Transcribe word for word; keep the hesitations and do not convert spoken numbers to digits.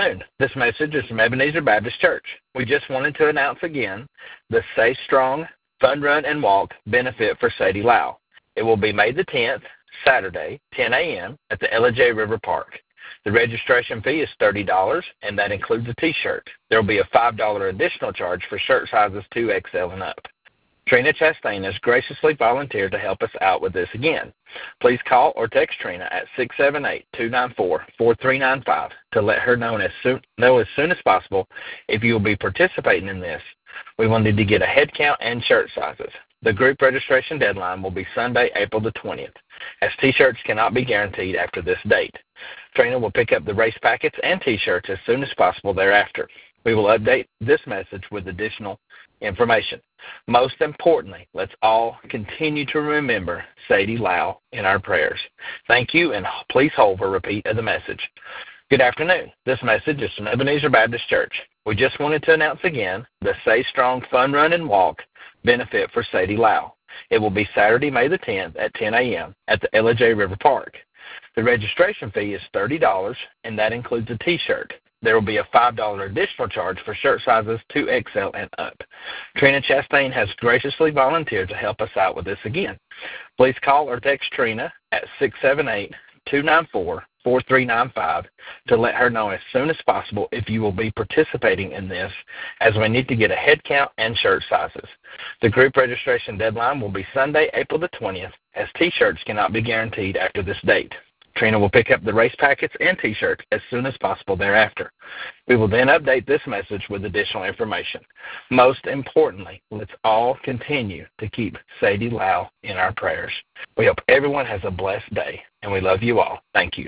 afternoon. This message is from Ebenezer Baptist Church. We just wanted to announce again the Stay Strong Fun Run and Walk benefit for Sadie Lau. It will be May the tenth, Saturday, ten a.m. at the Ellijay River Park. The registration fee is thirty dollars, and that includes a T-shirt. There will be a five dollars additional charge for shirt sizes two X L and up. Trina Chastain has graciously volunteered to help us out with this again. Please call or text Trina at six seven eight, two nine four, four three nine five to let her know as soon, know as soon as possible if you will be participating in this. We will need to get a head count and shirt sizes. The group registration deadline will be Sunday, April the twentieth, as T-shirts cannot be guaranteed after this date. Trina will pick up the race packets and T-shirts as soon as possible thereafter. We will update this message with additional information. Most importantly, let's all continue to remember Sadie Lau in our prayers. Thank you, and please hold for a repeat of the message. Good afternoon. This message is from Ebenezer Baptist Church. We just wanted to announce again the Stay Strong Fun Run and Walk benefit for Sadie Lau. It will be Saturday, May the tenth at ten a.m. at the Ellijay River Park. The registration fee is thirty dollars, and that includes a T-shirt. There will be a five dollars additional charge for shirt sizes two X L and up. Trina Chastain has graciously volunteered to help us out with this again. Please call or text Trina at six seven eight, two nine four, four three nine five to let her know as soon as possible if you will be participating in this, as we need to get a head count and shirt sizes. The group registration deadline will be Sunday, April the twentieth, as T-shirts cannot be guaranteed after this date. Trina will pick up the race packets and T-shirts as soon as possible thereafter. We will then update this message with additional information. Most importantly, let's all continue to keep Sadie Lau in our prayers. We hope everyone has a blessed day, and we love you all. Thank you.